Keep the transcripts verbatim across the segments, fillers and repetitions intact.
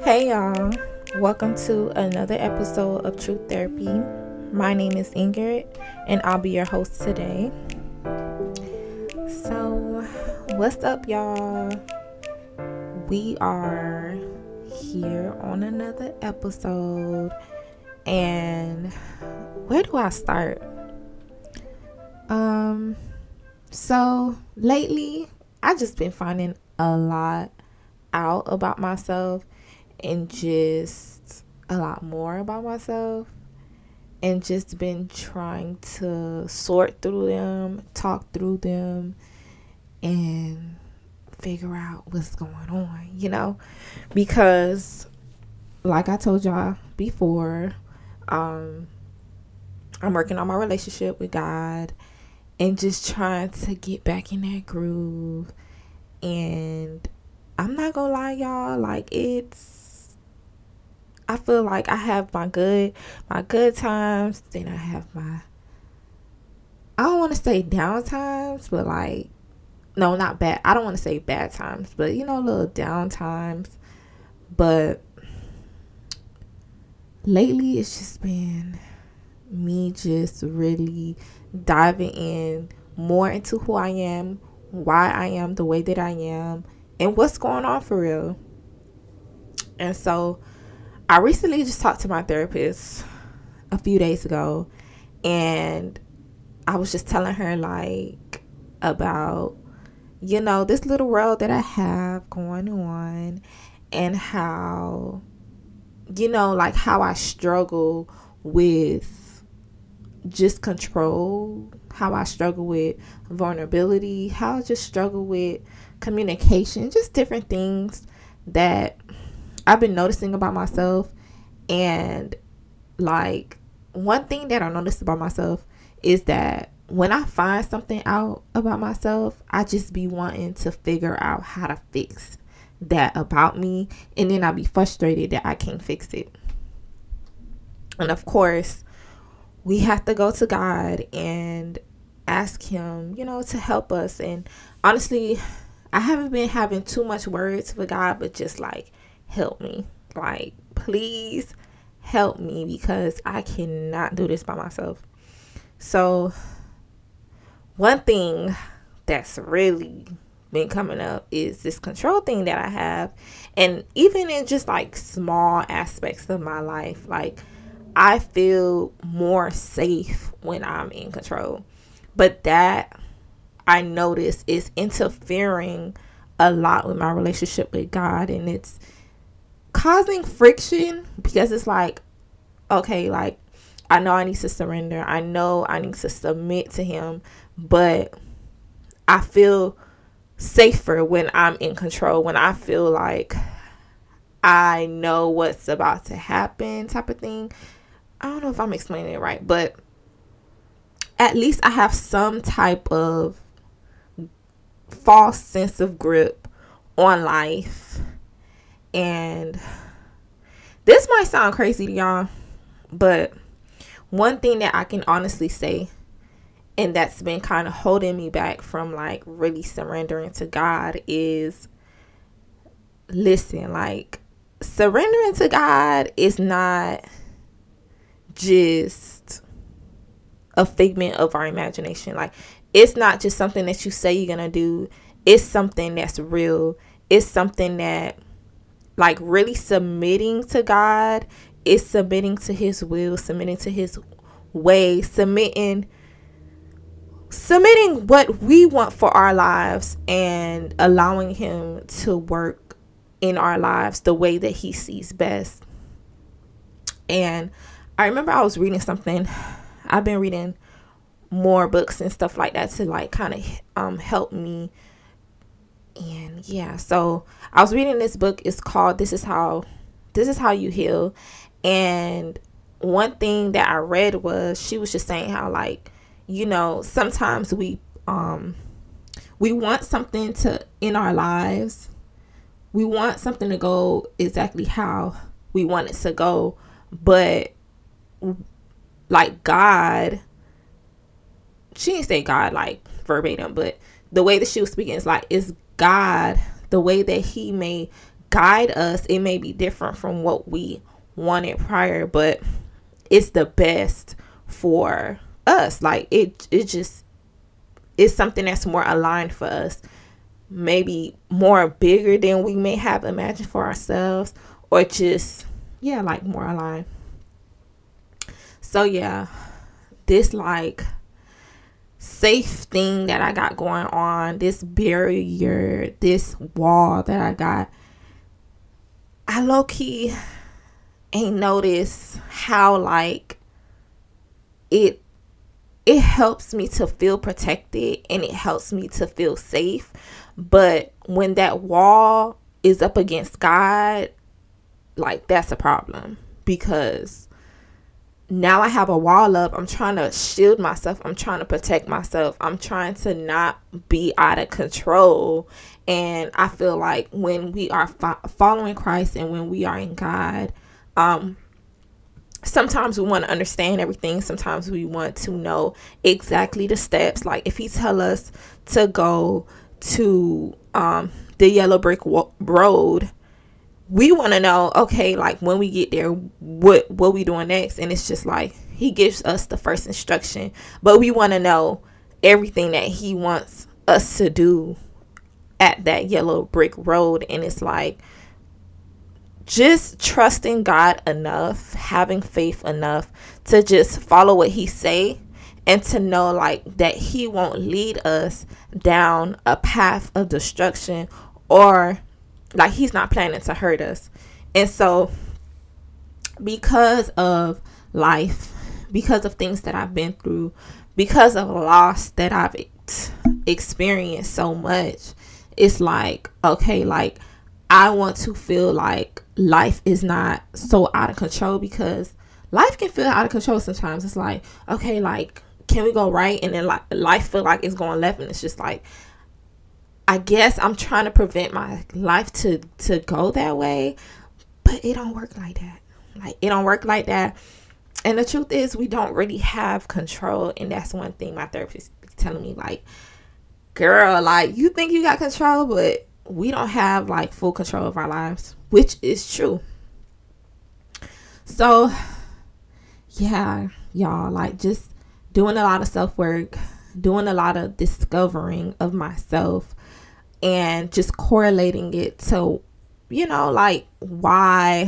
Hey y'all, welcome to another episode of Truth Therapy. My name is Ingrid and I'll be your host today. So, what's up y'all? We are here on another episode, and where do I start? Um, so lately I just been finding a lot out about myself and just a lot more about myself, and just been trying to sort through them, talk through them, and figure out what's going on, you know, because like I told y'all before, um, I'm working on my relationship with God and just trying to get back in that groove. And I'm not gonna lie, y'all, like it's, I feel like I have my good, my good times, then I have my, I don't want to say down times, but like, no, not bad. I don't want to say bad times, but you know, little down times. But lately it's just been me just really diving in more into who I am, why I am the way that I am, and what's going on for real. And so I recently just talked to my therapist a few days ago, and I was just telling her like about, you know, this little world that I have going on, and how, you know, like how I struggle with just control, how I struggle with vulnerability, how I just struggle with communication, just different things that I've been noticing about myself. And like, one thing that I noticed about myself is that when I find something out about myself, I just be wanting to figure out how to fix that about me, and then I'll be frustrated that I can't fix it. And of course, we have to go to God and ask him, you know, to help us. And honestly, I haven't been having too much words for God, but just like, help me. Like, please help me, because I cannot do this by myself. So one thing that's really been coming up is this control thing that I have. And even in just like small aspects of my life, like I feel more safe when I'm in control. But that, I notice, is interfering a lot with my relationship with God, and it's causing friction, because it's like, okay, like I know I need to surrender, I know I need to submit to him, but I feel safer when I'm in control, when I feel like I know what's about to happen, type of thing. I don't know if I'm explaining it right, but at least I have some type of false sense of grip on life. And this might sound crazy to y'all, but one thing that I can honestly say, and that's been kind of holding me back from like really surrendering to God, is, listen, like surrendering to God is not just a figment of our imagination. Like, it's not just something that you say you're gonna do. It's something that's real. It's something that, like, really submitting to God is submitting to his will, submitting to his way, submitting submitting what we want for our lives, and allowing him to work in our lives the way that he sees best. And I remember I was reading something. I've been reading more books and stuff like that to like kind of um help me. And yeah, so I was reading this book. It's called This Is How This Is How You Heal. And one thing that I read was, she was just saying how, like, you know, sometimes we um we want something to in our lives. We want something to go exactly how we want it to go, but like God, she didn't say God like verbatim, but the way that she was speaking is like, it's God, the way that he made guide us. It may be different from what we wanted prior, but it's the best for us. Like it it just is something that's more aligned for us, maybe more bigger than we may have imagined for ourselves, or just yeah like more aligned. So yeah, this like safe thing that I got going on, this barrier, this wall that I got, I low-key ain't noticed how like it it helps me to feel protected and it helps me to feel safe. But when that wall is up against God, like that's a problem, because now I have a wall up. I'm trying to shield myself. I'm trying to protect myself. I'm trying to not be out of control. And I feel like when we are fo- following Christ and when we are in God, um, sometimes we want to understand everything. Sometimes we want to know exactly the steps. Like if he tell us to go to um, the yellow brick wo- road, we want to know, okay, like when we get there, what what we doing next? And it's just like he gives us the first instruction, but we want to know everything that he wants us to do at that yellow brick road. And it's like just trusting God enough, having faith enough to just follow what he say, and to know like that he won't lead us down a path of destruction, or like he's not planning to hurt us. And so because of life, because of things that I've been through, because of loss that I've ex- experienced so much, it's like, okay, like I want to feel like life is not so out of control, because life can feel out of control sometimes. It's like, okay, like can we go right? And then like life feel like it's going left, and it's just like, I guess I'm trying to prevent my life to, to go that way, but it don't work like that. Like, it don't work like that. And the truth is, we don't really have control. And that's one thing my therapist is telling me, like, girl, like, you think you got control, but we don't have, like, full control of our lives, which is true. So, yeah, y'all, like, just doing a lot of self-work, doing a lot of discovering of myself, and just correlating it to, you know, like why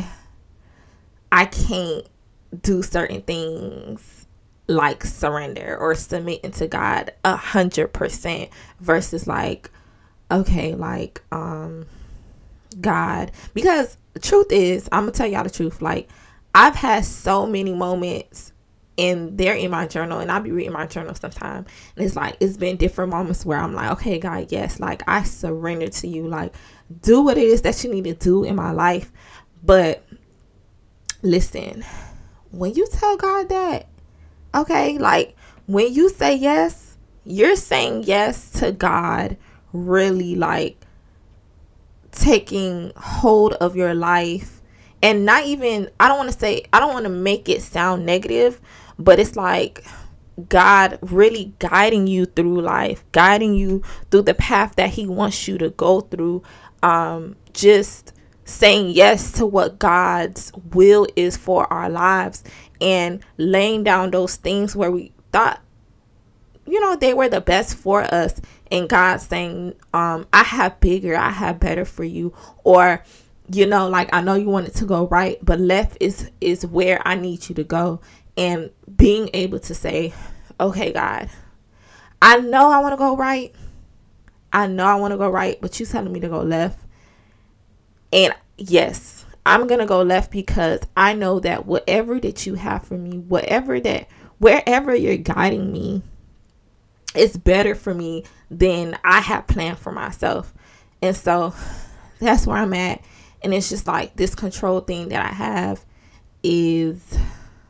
I can't do certain things, like surrender or submit into God a hundred percent versus like, okay, like, um, God, because the truth is, I'm gonna tell y'all the truth. Like I've had so many moments, and they're in my journal, and I'll be reading my journal sometime, and it's like it's been different moments where I'm like, okay, God, yes, like I surrender to you, like do what it is that you need to do in my life. But listen, when you tell God that, okay, like when you say yes, you're saying yes to God really like taking hold of your life. And not even, I don't want to say, I don't want to make it sound negative, but it's like God really guiding you through life, guiding you through the path that he wants you to go through. Um, just saying yes to what God's will is for our lives, and laying down those things where we thought, you know, they were the best for us. And God saying, um, I have bigger, I have better for you. Or, you know, like, I know you want it to go right, but left is, is where I need you to go. And being able to say, okay, God, I know I want to go right. I know I want to go right, but you're telling me to go left. And yes, I'm going to go left because I know that whatever that you have for me, whatever that, wherever you're guiding me, it's better for me than I have planned for myself. And so that's where I'm at. And it's just like this control thing that I have is,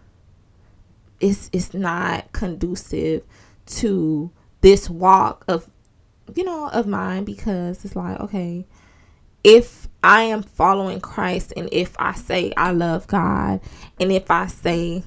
it's, it's not conducive to this walk of, you know, of mine, because it's like, okay, if I am following Christ, and if I say I love God, and if I say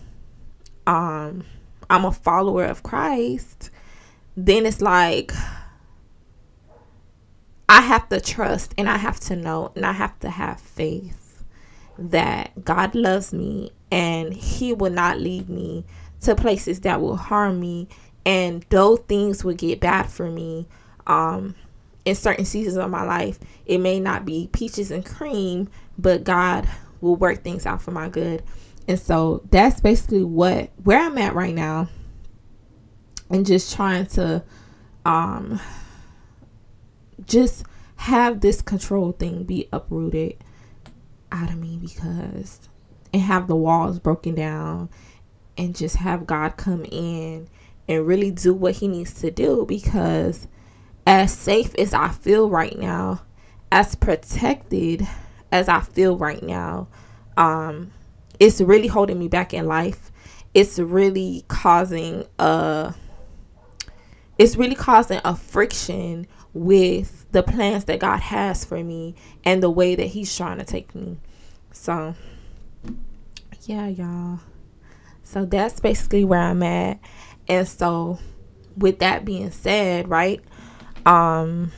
um I'm a follower of Christ, then it's like I have to trust, and I have to know, and I have to have faith that God loves me and he will not lead me to places that will harm me, and those things will get bad for me. Um, in certain seasons of my life, it may not be peaches and cream, but God will work things out for my good. And so that's basically what where I'm at right now, and just trying to um just have this control thing be uprooted out of me, because and have the walls broken down, and just have God come in and really do what he needs to do. Because as safe as I feel right now, as protected as I feel right now, um it's really holding me back in life. It's really causing a it's really causing a friction with the plans that God has for me and the way that he's trying to take me. So yeah, y'all. So that's basically where I'm at. And so with that being said, right, um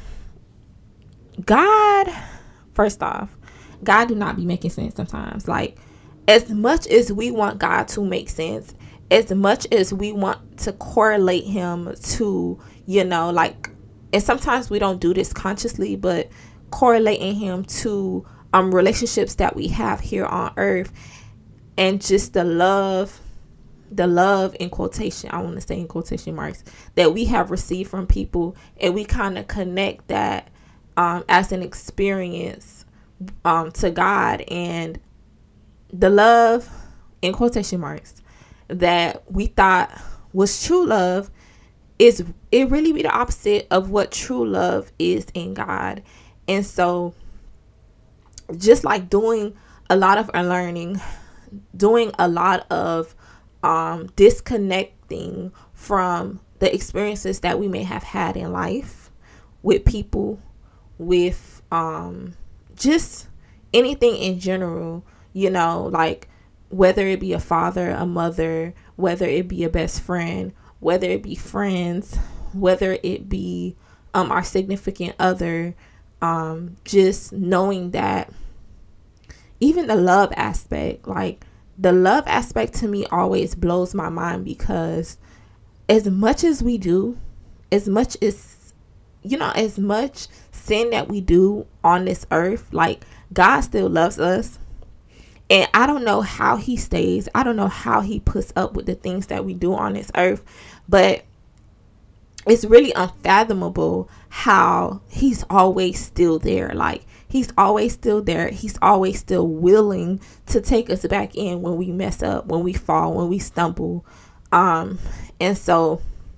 God, first off, God do not be making sense sometimes. Like, as much as we want God to make sense, as much as we want to correlate him to, you know, like, and sometimes we don't do this consciously, but correlating him to um relationships that we have here on earth, and just the love the love in quotation, I want to say in quotation marks, that we have received from people, and we kind of connect that um as an experience um to God, and the love in quotation marks that we thought was true love is it really be the opposite of what true love is in God. And so just like doing a lot of unlearning, doing a lot of um, disconnecting from the experiences that we may have had in life with people, with um, just anything in general, you know, like whether it be a father, a mother, whether it be a best friend, whether it be friends, whether it be um, our significant other, um, just knowing that even the love aspect, like the love aspect to me always blows my mind, because as much as we do, as much as, you know, as much sin that we do on this earth, like God still loves us. And I don't know how he stays. I don't know how he puts up with the things that we do on this earth. But it's really unfathomable how he's always still there. Like, he's always still there. He's always still willing to take us back in when we mess up, when we fall, when we stumble. Um, and so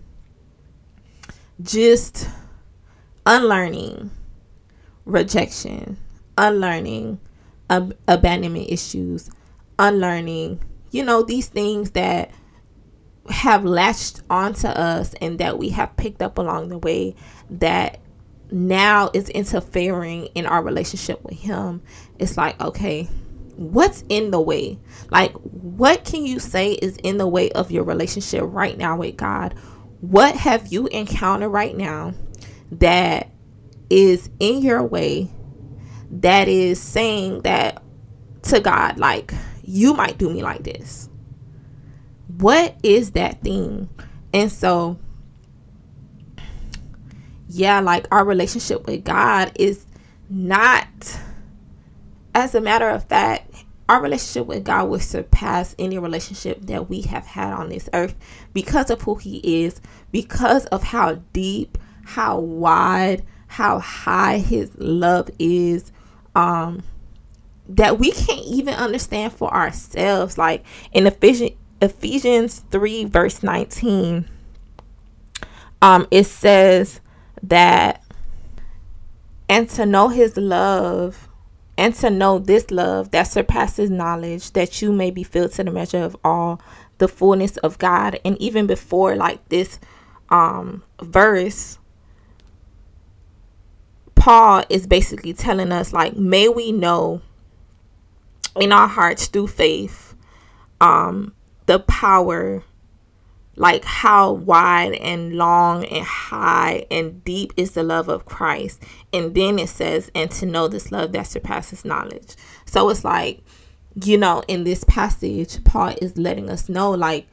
just unlearning rejection, unlearning ab- abandonment issues, unlearning, you know, these things that have latched onto us and that we have picked up along the way that now is interfering in our relationship with him. It's like, okay, what's in the way? Like, what can you say is in the way of your relationship right now with God? What have you encountered right now that is in your way, that is saying that to God, like, you might do me like this? What is that thing? And so, yeah, like, our relationship with God is not, as a matter of fact, our relationship with God will surpass any relationship that we have had on this earth, because of who he is, because of how deep, how wide, how high his love is, um, that we can't even understand for ourselves. Like in Ephesians, Ephesians three verse nineteen, um, it says that, and to know his love, and to know this love that surpasses knowledge, that you may be filled to the measure of all the fullness of God. And even before, like, this um, verse, Paul is basically telling us, like, may we know in our hearts through faith um, the power like how wide and long and high and deep is the love of Christ. And then it says, and to know this love that surpasses knowledge. So it's like, you know, in this passage, Paul is letting us know, like,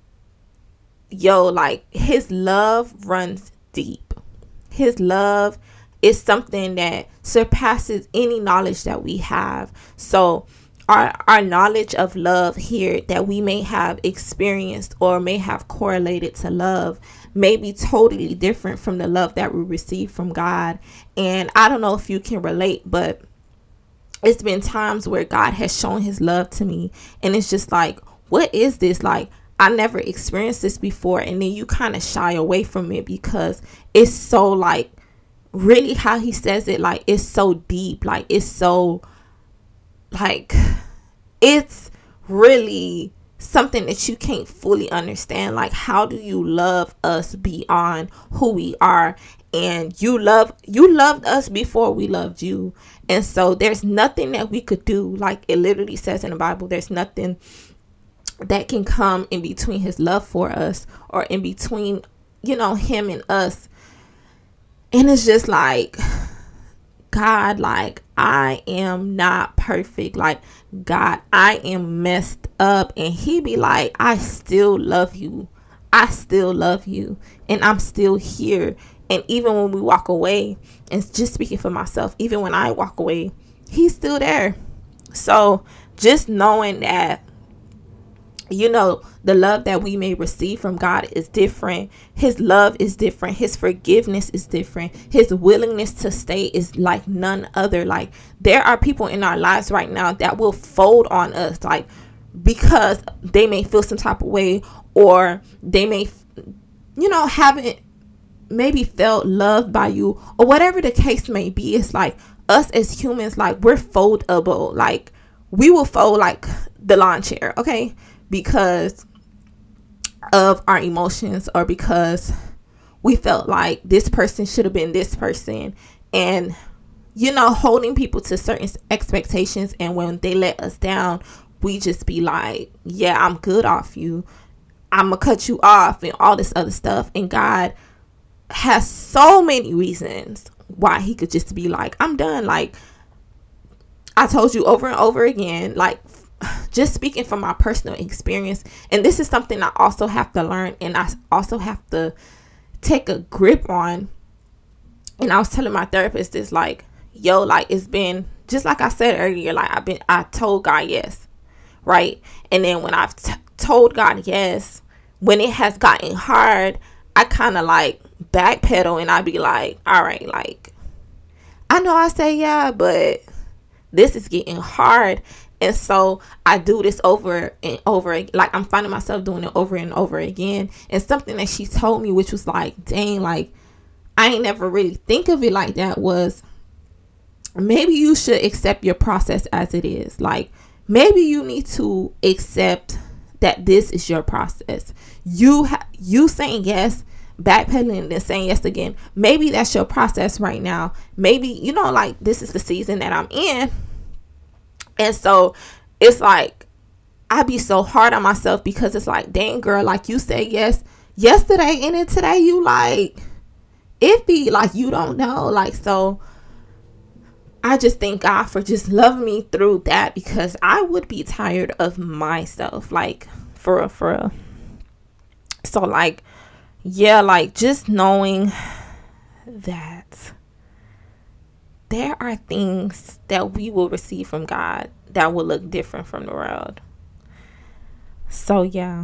yo, like, his love runs deep. His love is something that surpasses any knowledge that we have. So our our knowledge of love here that we may have experienced or may have correlated to love may be totally different from the love that we receive from God. And I don't know if you can relate, but it's been times where God has shown his love to me, and it's just like, what is this? Like, I never experienced this before. And then you kind of shy away from it because it's so, like, really how he says it, like, it's so deep, like, it's so, like, it's really something that you can't fully understand. Like, how do you love us beyond who we are? And you love you loved us before we loved you. And so there's nothing that we could do. Like, it literally says in the Bible, there's nothing that can come in between his love for us, or in between, you know, him and us. And it's just like, God, like, I am not perfect. Like, God, I am messed up. And he be like, I still love you. I still love you. And I'm still here. And even when we walk away, and just speaking for myself, even when I walk away, he's still there. So just knowing that, you know, the love that we may receive from God is different. His love is different. His forgiveness is different. His willingness to stay is like none other. Like, there are people in our lives right now that will fold on us, like, because they may feel some type of way, or they may, you know, haven't maybe felt loved by you, or whatever the case may be. It's like, us as humans, like, we're foldable. Like, we will fold like the lawn chair, okay? Because of our emotions, or because we felt like this person should have been this person. And, you know, holding people to certain expectations, and when they let us down, we just be like, yeah, I'm good off you, I'm gonna cut you off, and all this other stuff. And God has so many reasons why he could just be like, I'm done. Like, I told you over and over again, like, just speaking from my personal experience, and this is something I also have to learn, and I also have to take a grip on. And I was telling my therapist this, like, yo, like, it's been, just like I said earlier, like, I've been, I told God yes, right? And then when I've t- told God yes, when it has gotten hard, I kind of like backpedal, and I be like, all right, like, I know I say yeah, but this is getting hard. And so I do this over and over. Like, I'm finding myself doing it over and over again. And something that she told me, which was like, dang, like, I ain't never really think of it like that, was maybe you should accept your process as it is. Like, maybe you need to accept that this is your process. You ha- you saying yes, backpedaling, and then saying yes again. Maybe that's your process right now. Maybe, you know, like, this is the season that I'm in. And so it's like, I be so hard on myself, because it's like, dang, girl, like, you said yes yesterday, and then today you like iffy, like, you don't know. Like, so I just thank God for just loving me through that, because I would be tired of myself, like, for real, for real. So, like, yeah, like, just knowing that there are things that we will receive from God that will look different from the world. So, yeah.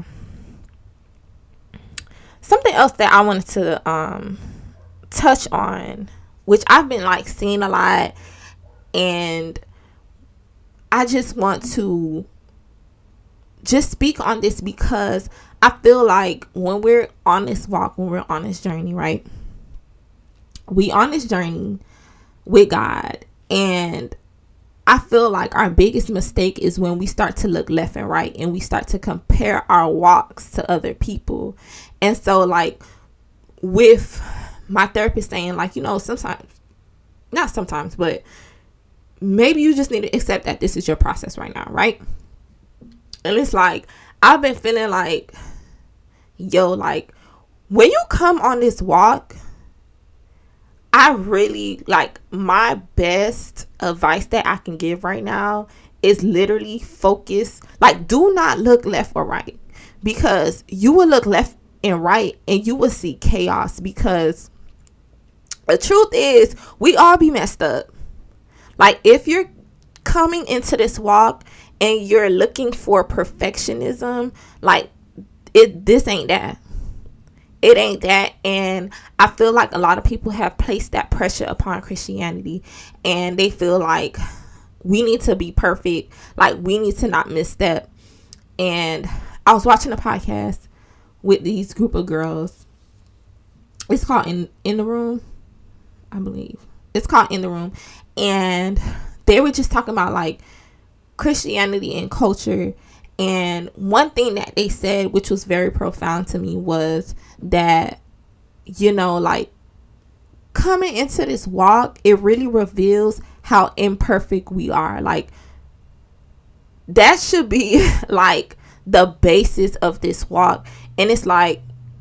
Something else that I wanted to um touch on, which I've been, like, seeing a lot, and I just want to just speak on this, because I feel like when we're on this walk, when we're on this journey, right? We on this journey with God, and I feel like our biggest mistake is when we start to look left and right, and we start to compare our walks to other people. And so, like, with my therapist saying, like, you know, sometimes, not sometimes, but maybe you just need to accept that this is your process right now, right? And it's like, I've been feeling like, yo, like, when you come on this walk, I really, like, my best advice that I can give right now is literally focus. Like, do not look left or right, because you will look left and right and you will see chaos, because the truth is we all be messed up. Like, if you're coming into this walk and you're looking for perfectionism, like, it this ain't that. It ain't that. And I feel like a lot of people have placed that pressure upon Christianity, and they feel like we need to be perfect, like we need to not misstep. And I was watching a podcast with these group of girls. It's called in in the room, I believe. It's called In the Room. And they were just talking about like Christianity and culture. And one thing that they said, which was very profound to me, was that, you know, like, coming into this walk, it really reveals how imperfect we are. Like, that should be like the basis of this walk. And it's like,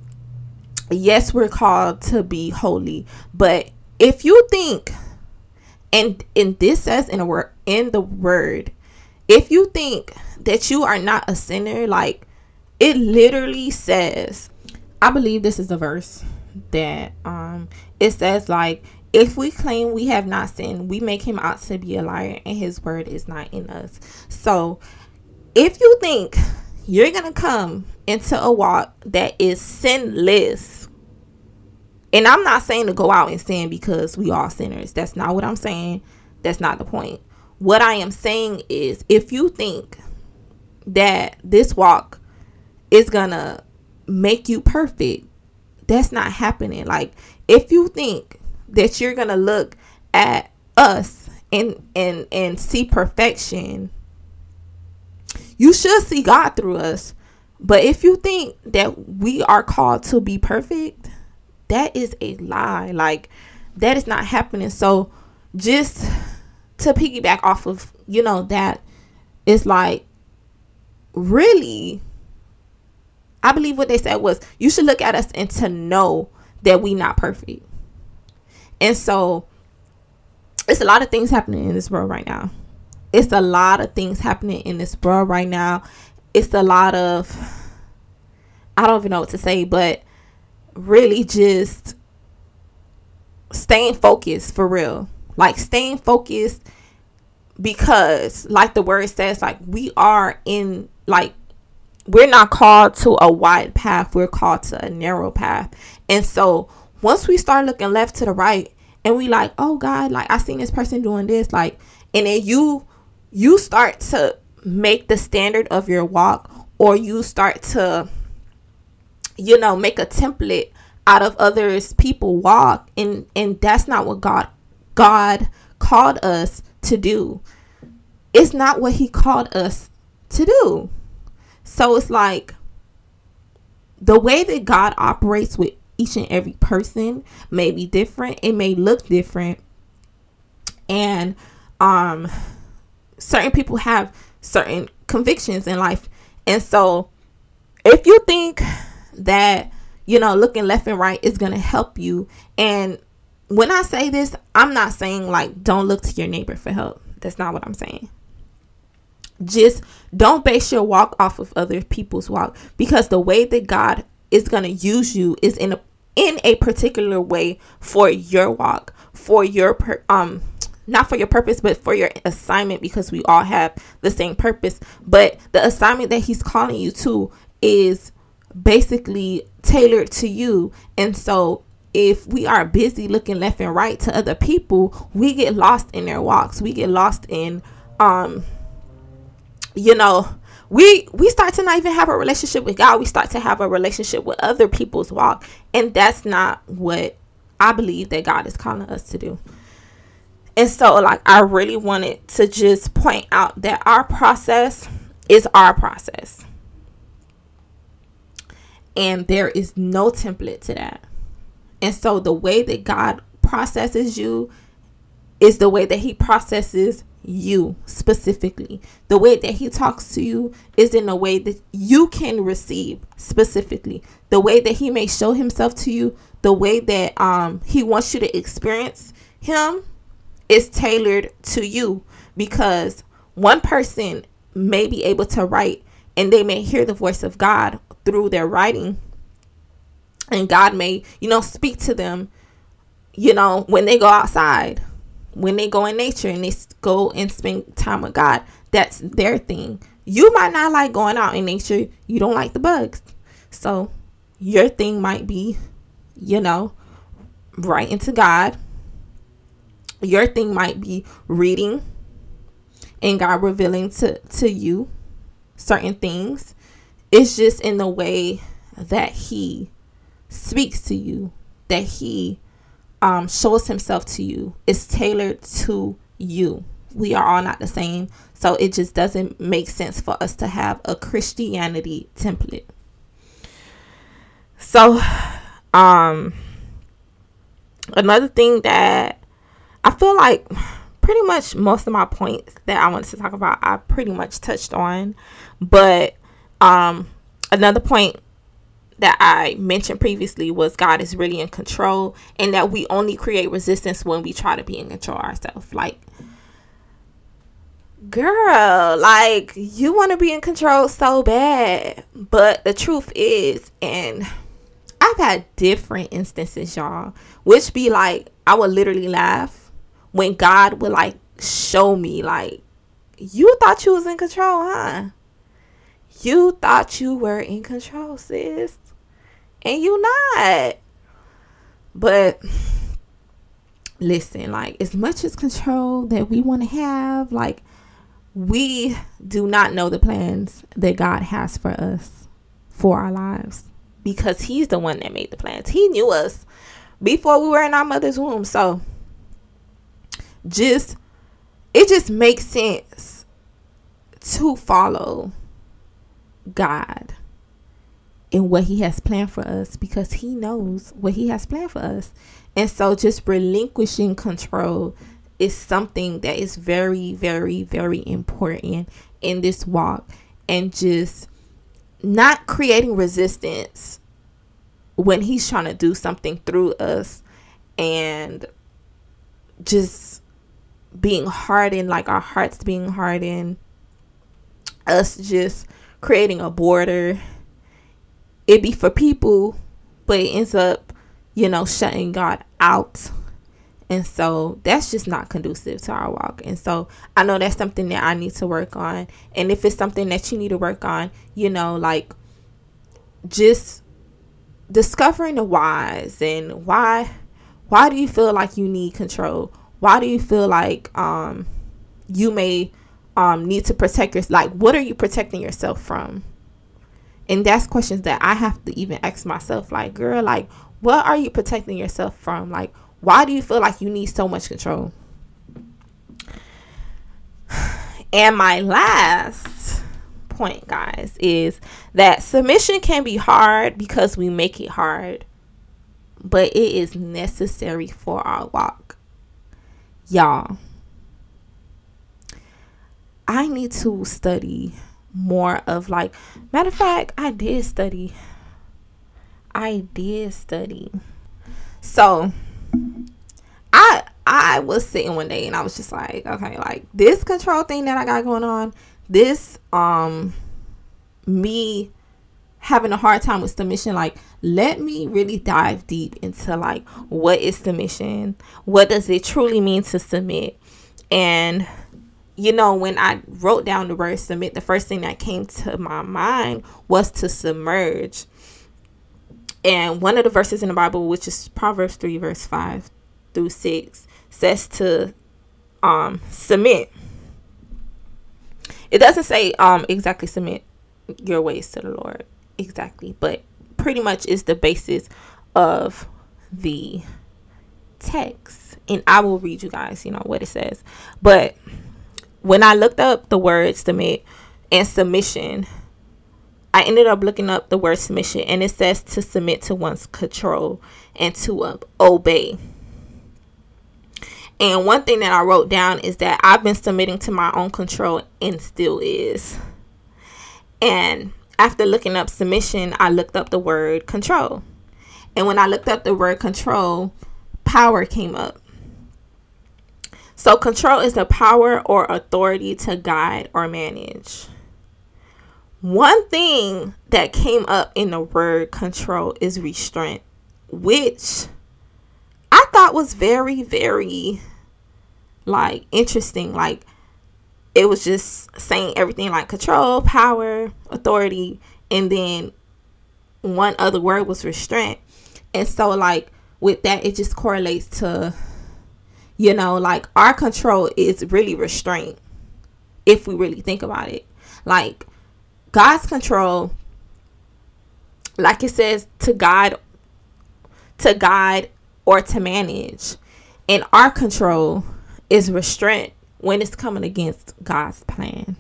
yes, we're called to be holy, but if you think, and and this says in a word, in the word, if you think that you are not a sinner, like, it literally says, I believe this is the verse that um it says, like, if we claim we have not sinned, we make him out to be a liar, and his word is not in us. So if you think you're gonna come into a walk that is sinless, and I'm not saying to go out and sin, because we are sinners. That's not what I'm saying. That's not the point. What I am saying is, if you think that this walk is gonna make you perfect, that's not happening. Like, if you think that you're gonna look at us and and and see perfection, you should see God through us. But if you think that we are called to be perfect, that is a lie. Like, that is not happening. So just to piggyback off of, you know, that, it's like, really, I believe what they said was, you should look at us and to know that we not perfect. And so it's a lot of things happening in this world right now. It's a lot of things happening in this world right now. It's a lot of, I don't even know what to say, but really just staying focused, for real. Like, staying focused, because like the word says, like, we are in, like, we're not called to a wide path, we're called to a narrow path. And so once we start looking left to the right, and we like, oh God, like, I seen this person doing this, like, and then you you start to make the standard of your walk, or you start to, you know, make a template out of others people walk, and and that's not what God God called us to do. It's not what he called us to do. So it's like, the way that God operates with each and every person may be different. It may look different. And um certain people have certain convictions in life. And so if you think that, you know, looking left and right is going to help you, and when I say this, I'm not saying like don't look to your neighbor for help. That's not what I'm saying. Just don't base your walk off of other people's walk, because the way that God is going to use you is in a in a particular way for your walk, for your per, um not for your purpose, but for your assignment, because we all have the same purpose. But the assignment that he's calling you to is basically tailored to you. And so if we are busy looking left and right to other people, we get lost in their walks. We get lost in, um, you know, we we start to not even have a relationship with God. We start to have a relationship with other people's walk. And that's not what I believe that God is calling us to do. And so, like, I really wanted to just point out that our process is our process. And there is no template to that. And so the way that God processes you is the way that he processes you specifically. The way that he talks to you is in a way that you can receive specifically. The way that he may show himself to you, the way that um he wants you to experience him is tailored to you, because one person may be able to write and they may hear the voice of God through their writing, and God may, you know, speak to them, you know, when they go outside, when they go in nature and they go and spend time with God. That's their thing. You might not like going out in nature. You don't like the bugs. So your thing might be, you know, writing to God. Your thing might be reading and God revealing to, to you certain things. It's just in the way that he speaks to you, that he um, shows himself to you. It's tailored to you. We are all not the same. So it just doesn't make sense for us to have a Christianity template. So um, another thing that I feel like pretty much most of my points that I wanted to talk about, I pretty much touched on. But um, another point that I mentioned previously was God is really in control, and that we only create resistance when we try to be in control ourselves. Like, girl, like, you want to be in control so bad. But the truth is, and I've had different instances, y'all, which be like, I would literally laugh when God would like show me, like, you thought you was in control, huh? You thought you were in control, sis. And you not. But listen, like, as much as control that we want to have, like, we do not know the plans that God has for us, for our lives, because he's the one that made the plans. He knew us before we were in our mother's womb. So just, it just makes sense to follow God and what he has planned for us, because he knows what he has planned for us. And so just relinquishing control is something that is very, very, very important in this walk, and just not creating resistance when he's trying to do something through us, and just being hardened, like our hearts being hardened, us just creating a border. It be for people, but it ends up, you know, shutting God out. And so that's just not conducive to our walk. And so I know that's something that I need to work on. And if it's something that you need to work on, you know, like, just discovering the whys, and why, why do you feel like you need control? Why do you feel like um, you may um, need to protect yourself? Like, what are you protecting yourself from? And that's questions that I have to even ask myself. Like, girl, like, what are you protecting yourself from? Like, why do you feel like you need so much control? And my last point, guys, is that submission can be hard because we make it hard, but it is necessary for our walk. Y'all, I need to study more of, like, matter of fact, I did study. I did study. So I I was sitting one day and I was just like, okay, like, this control thing that I got going on, this um me having a hard time with submission, like, let me really dive deep into, like, what is submission? What does it truly mean to submit? And you know, when I wrote down the word submit, the first thing that came to my mind was to submerge. And one of the verses in the Bible, which is Proverbs three, verse five through six, says to um, submit. It doesn't say um, exactly submit your ways to the Lord. Exactly. But pretty much is the basis of the text. And I will read you guys, you know, what it says. But when I looked up the word submit and submission, I ended up looking up the word submission, and it says to submit to one's control and to uh, obey. And one thing that I wrote down is that I've been submitting to my own control and still is. And after looking up submission, I looked up the word control. And when I looked up the word control, power came up. So control is the power or authority to guide or manage. One thing that came up in the word control is restraint, which I thought was very, very like interesting. Like, it was just saying everything like control, power, authority, and then one other word was restraint. And so like with that, it just correlates to, you know, like our control is really restraint if we really think about it. Like God's control, like it says, to guide, to guide or to manage. And our control is restraint when it's coming against God's plan.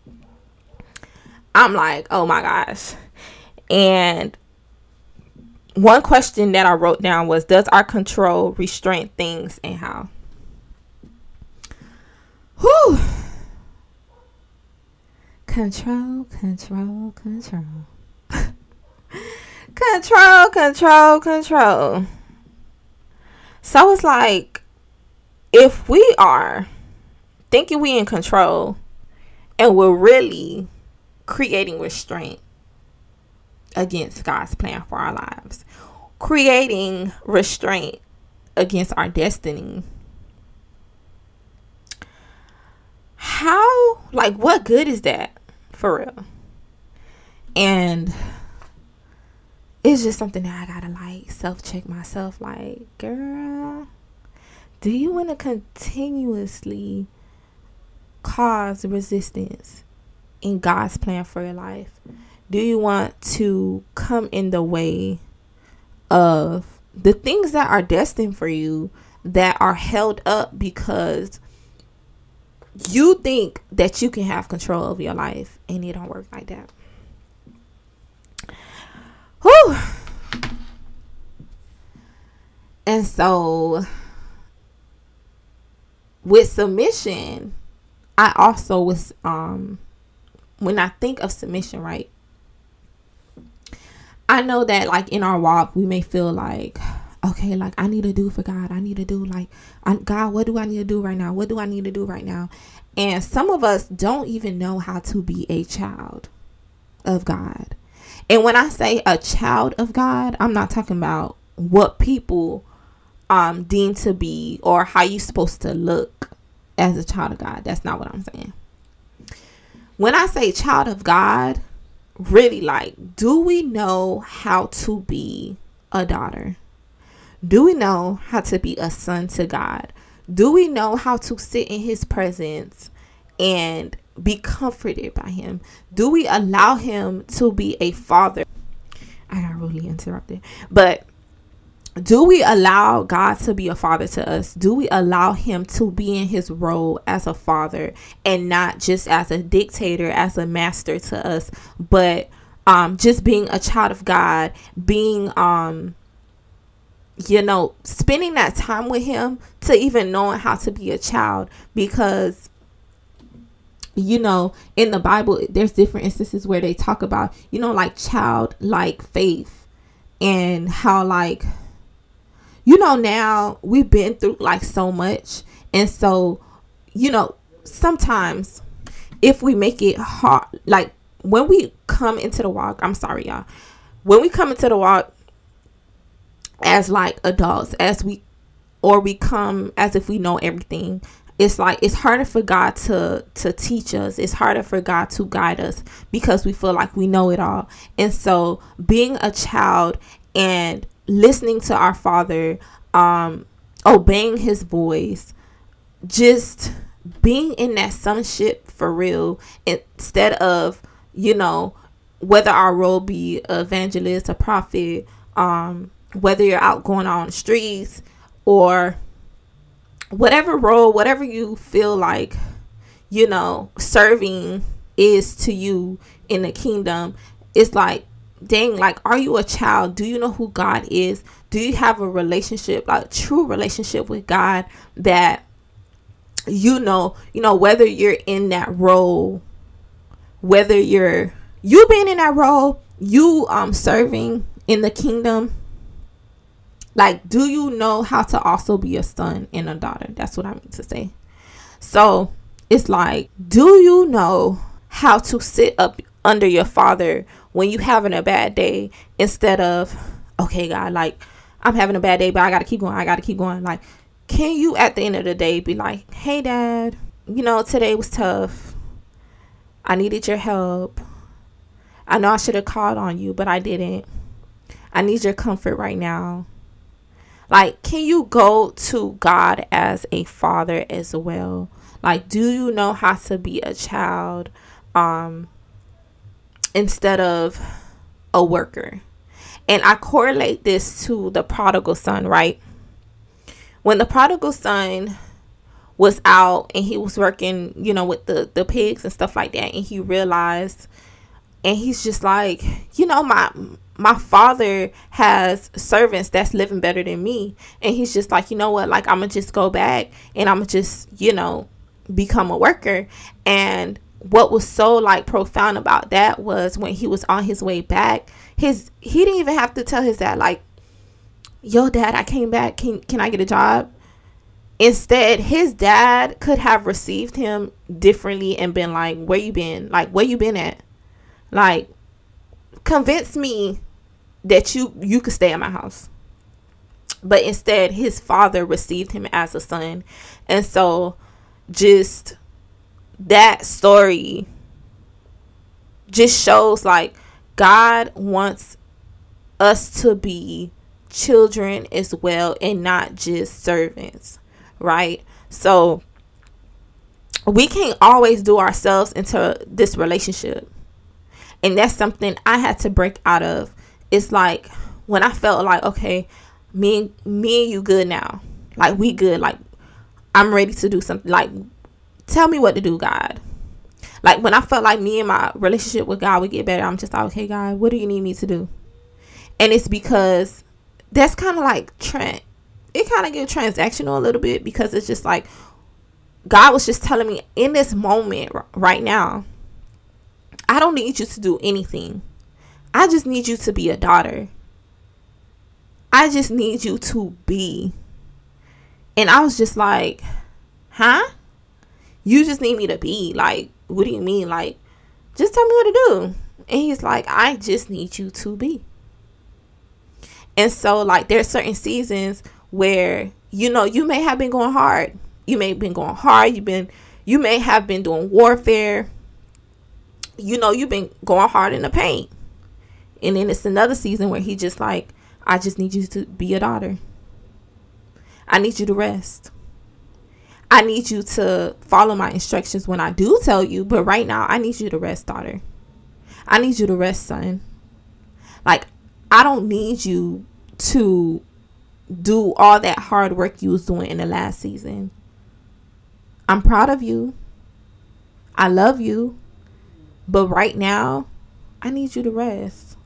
I'm like, oh my gosh. And one question that I wrote down was, does our control restrain things, and how? Whew. Control, control, control. Control, control, control. So it's like, if we are thinking we in control and we're really creating restraint against God's plan for our lives, creating restraint against our destiny, how, like, what good is that for real? And it's just something that I gotta like self-check myself, like, girl, do you want to continuously cause resistance in God's plan for your life? Do you want to come in the way of the things that are destined for you, that are held up because you think that you can have control over your life, and it don't work like that? Whew. And so with submission, I also was, um, when I think of submission, right, I know that like in our walk, we may feel like, okay, like I need to do for God. I need to do like, I, God, what do I need to do right now? What do I need to do right now? And some of us don't even know how to be a child of God. And when I say a child of God, I'm not talking about what people um, deem to be or how you're supposed to look as a child of God. That's not what I'm saying. When I say child of God, really, like, do we know how to be a daughter? Do we know how to be a son to God? Do we know how to sit in his presence and be comforted by him? Do we allow him to be a father? I got really interrupted. But do we allow God to be a father to us? Do we allow him to be in his role as a father and not just as a dictator, as a master to us, but um, just being a child of God, being, um, you know, spending that time with him to even knowing how to be a child? Because, you know, in the Bible, there's different instances where they talk about, you know, like childlike faith, and how, like, you know, now we've been through like so much. And so, you know, sometimes if we make it hard, like when we come into the walk, I'm sorry, y'all, when we come into the walk as like adults, as we, or we come as if we know everything, it's like, it's harder for God to, to teach us. It's harder for God to guide us because we feel like we know it all. And so being a child and listening to our Father, um, obeying his voice, just being in that sonship for real, instead of, you know, whether our role be evangelist, a prophet, um, whether you're out going on the streets, or whatever role, whatever you feel like, you know, serving is to you in the kingdom. It's like, dang, like, are you a child? Do you know who God is? Do you have a relationship, like true relationship with God, that you know, you know, whether you're in that role, whether you're, you being in that role, you um serving in the kingdom, like, do you know how to also be a son and a daughter? That's what I mean to say. So it's like, do you know how to sit up under your father when you having a bad day, instead of, okay, God, like, I'm having a bad day, but I got to keep going. I got to keep going. Like, can you at the end of the day be like, hey, Dad, you know, today was tough. I needed your help. I know I should have called on you, but I didn't. I need your comfort right now. Like, can you go to God as a father as well? Like, do you know how to be a child um, instead of a worker? And I correlate this to the prodigal son, right? When the prodigal son was out and he was working, you know, with the, the pigs and stuff like that, and he realized, and he's just like, you know, my my father has servants that's living better than me. And he's just like, you know what, like, I'm gonna just go back and I'm gonna just, you know, become a worker. And what was so like profound about that was when he was on his way back, his he didn't even have to tell his dad, like, yo, Dad, I came back, can can I get a job? Instead, his dad could have received him differently and been like, where you been? Like, where you been at? Like, convince me that you you could stay at my house. But instead, his father received him as a son. And so just that story just shows, like, God wants us to be children as well, and not just servants, right? So we can't always do ourselves into this relationship. And that's something I had to break out of. It's like when I felt like, okay, me and me and you good now. Like, we good. Like, I'm ready to do something. Like, tell me what to do, God. Like, when I felt like me and my relationship with God would get better, I'm just like, okay, God, what do you need me to do? And it's because that's kind of like Trent. It kind of get transactional a little bit, because it's just like God was just telling me in this moment right now, I don't need you to do anything. I just need you to be a daughter. I just need you to be. And I was just like, huh? You just need me to be? Like, what do you mean? Like, just tell me what to do. And he's like, I just need you to be. And so, like, there's certain seasons where, you know, you may have been going hard. You may have been going hard. You've been, you may have been doing warfare. You know, you've been going hard in the paint. And then it's another season where he just like, I just need you to be a daughter. I need you to rest. I need you to follow my instructions when I do tell you. But right now, I need you to rest, daughter. I need you to rest, son. Like, I don't need you to do all that hard work you was doing in the last season. I'm proud of you. I love you. But right now, I need you to rest.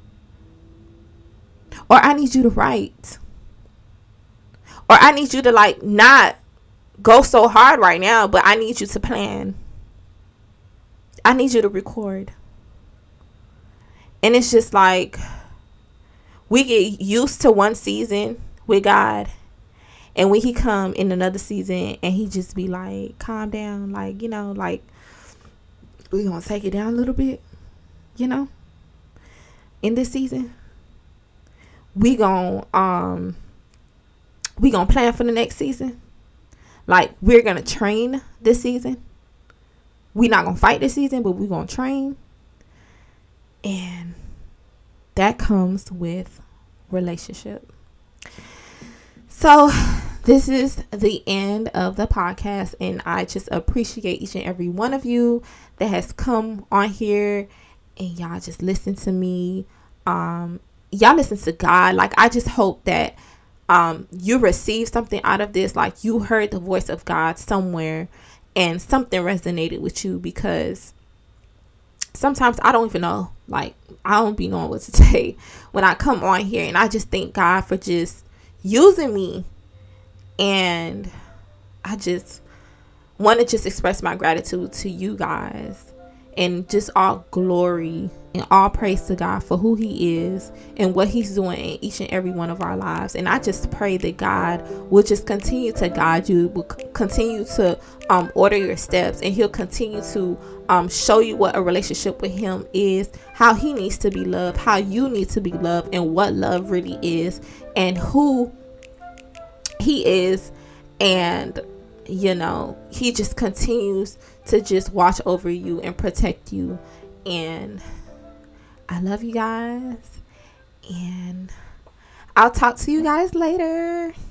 Or I need you to write. Or I need you to, like, not go so hard right now, but I need you to plan. I need you to record. And it's just like, we get used to one season with God, and when he come in another season and he just be like, calm down, like, you know, like, we gonna take it down a little bit, you know, in this season. We gonna um we gonna plan for the next season. Like, we're gonna train this season. We not gonna fight this season, but we gonna train. And that comes with relationship. So this is the end of the podcast, and I just appreciate each and every one of you that has come on here and y'all just listen to me. Um, y'all listen to God. Like, I just hope that um, you receive something out of this. Like, you heard the voice of God somewhere and something resonated with you, because sometimes I don't even know, like, I don't be knowing what to say when I come on here. And I just thank God for just using me. And I just want to just express my gratitude to you guys, and just all glory and all praise to God for who he is and what he's doing in each and every one of our lives. And I just pray that God will just continue to guide you, will c- continue to um, order your steps, and he'll continue to um, show you what a relationship with him is, how he needs to be loved, how you need to be loved, and what love really is, and who he is. And you know, he just continues to just watch over you and protect you. And I love you guys, and I'll talk to you guys later.